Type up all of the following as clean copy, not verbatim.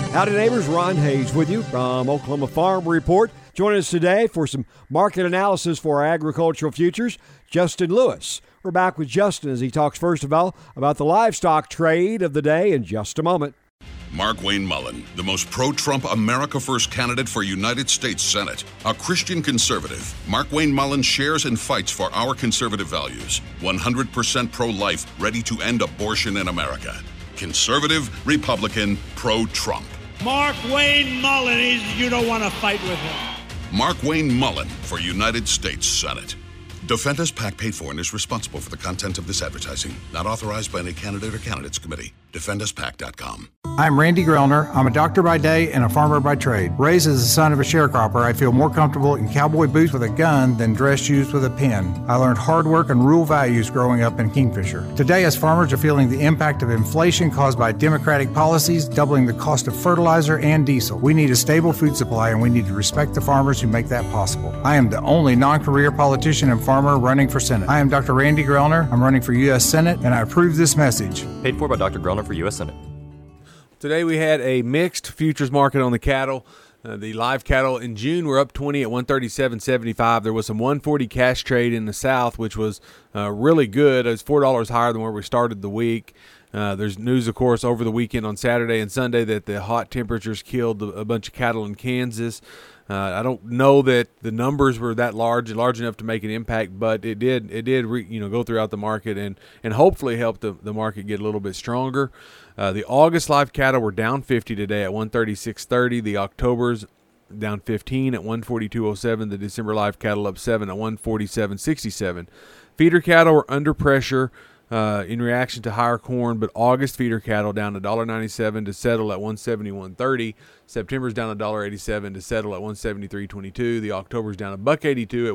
Howdy neighbors, Ron Hayes with you from Oklahoma Farm Report. Joining us today for some market analysis for our agricultural futures, Justin Lewis. We're back with Justin as he talks first of all about the livestock trade of the day in just a moment. Mark Wayne Mullen, the most pro-Trump America First candidate for United States Senate. A Christian conservative, Mark Wayne Mullen shares and fights for our conservative values. 100% pro-life, ready to end abortion in America. Conservative, Republican, pro-Trump. Mark Wayne Mullen, you don't want to fight with him. Mark Wayne Mullen for United States Senate. Defenders PAC paid for and is responsible for the content of this advertising. Not authorized by any candidate or candidates committee. DefendUsPAC.com. I'm Randy Grellner. I'm a doctor by day and a farmer by trade. Raised as the son of a sharecropper, I feel more comfortable in cowboy boots with a gun than dress shoes with a pen. I learned hard work and rural values growing up in Kingfisher. Today, as farmers are feeling the impact of inflation caused by Democratic policies, doubling the cost of fertilizer and diesel, we need a stable food supply and we need to respect the farmers who make that possible. I am the only non-career politician and farmer running for Senate. I am Dr. Randy Grellner. I'm running for U.S. Senate, and I approve this message. Paid for by Dr. Grellner for U.S. Senate. Today we had a mixed futures market on the cattle. The live cattle in June were up 20 at 137.75. There was some 140 cash trade in the south, which was really good. It was $4 higher than where we started the week. There's news, of course, over the weekend on Saturday and Sunday that the hot temperatures killed a bunch of cattle in Kansas. I don't know that the numbers were that large enough to make an impact, but it did go throughout the market and hopefully help the market get a little bit stronger. The August live cattle were down 50 today at 136.30. The October's down 15 at 142.07. The December live cattle up 7 at 147.67. Feeder cattle were under pressure in reaction to higher corn, but August feeder cattle down $1.97 to settle at 171.30. September's down $1.87 to settle at 173.22. The October's down $1.82 at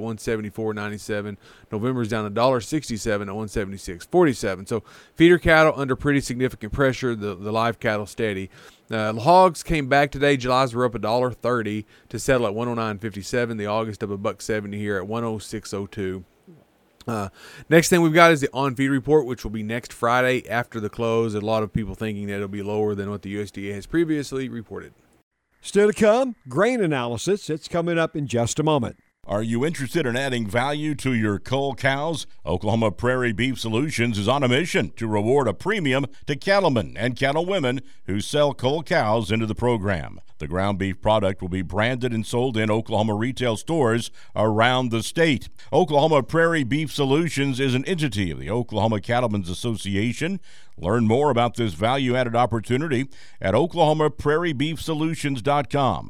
174.97. November's down $1.67 at 176.47. So feeder cattle under pretty significant pressure. The live cattle steady. Hogs came back today. July's were up $1.30 to settle at 109.57. The August up $1.70 here at 106.02. Next thing we've got is the on-feed report, which will be next Friday after the close. A lot of people thinking that it'll be lower than what the USDA has previously reported. Still to come, grain analysis. It's coming up in just a moment. Are you interested in adding value to your cull cows? Oklahoma Prairie Beef Solutions is on a mission to reward a premium to cattlemen and cattlewomen who sell cull cows into the program. The ground beef product will be branded and sold in Oklahoma retail stores around the state. Oklahoma Prairie Beef Solutions is an entity of the Oklahoma Cattlemen's Association. Learn more about this value-added opportunity at OklahomaPrairieBeefSolutions.com.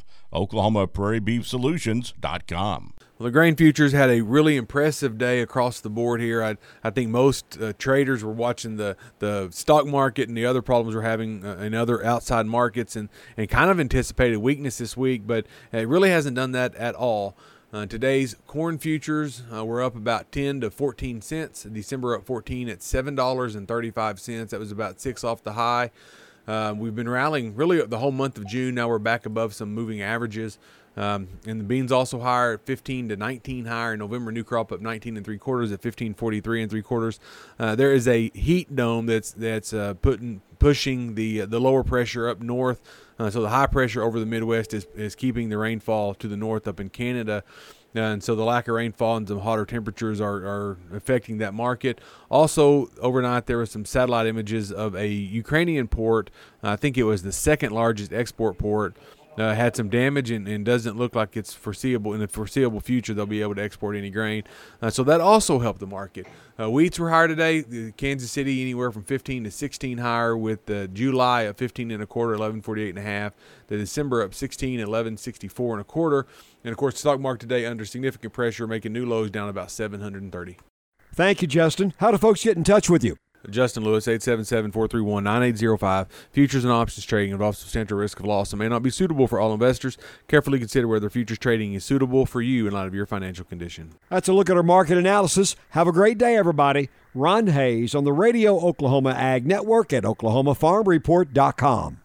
OklahomaPrairieBeefSolutions.com. Well, the grain futures had a really impressive day across the board here. I think most traders were watching the stock market and the other problems we're having in other outside markets and kind of anticipated weakness this week, but it really hasn't done that at all. Today's corn futures were up about 10 to 14 cents. December up 14 at $7.35. That was about 6 off the high. We've been rallying really the whole month of June. Now we're back above some moving averages. And the beans also higher at 15 to 19 higher. In November, new crop up 19 3/4 at 15.43 3/4. There is a heat dome that's pushing the lower pressure up north. So the high pressure over the Midwest is keeping the rainfall to the north up in Canada. And so the lack of rainfall and some hotter temperatures are affecting that market. Also, overnight, there were some satellite images of a Ukrainian port. I think it was the second largest export port. Had some damage and doesn't look like it's foreseeable. In the foreseeable future, they'll be able to export any grain. So that also helped the market. Wheats were higher today. Kansas City anywhere from 15 to 16 higher, with July at 15 1/4, 11.48 1/2. The December up 16 at 11.64 1/4. And of course, the stock market today under significant pressure, making new lows down about 730. Thank you, Justin. How do folks get in touch with you? Justin Lewis, 877-431-9805. Futures and options trading involves substantial risk of loss and may not be suitable for all investors. Carefully consider whether futures trading is suitable for you in light of your financial condition. That's a look at our market analysis. Have a great day, everybody. Ron Hayes on the Radio Oklahoma Ag Network at OklahomaFarmReport.com.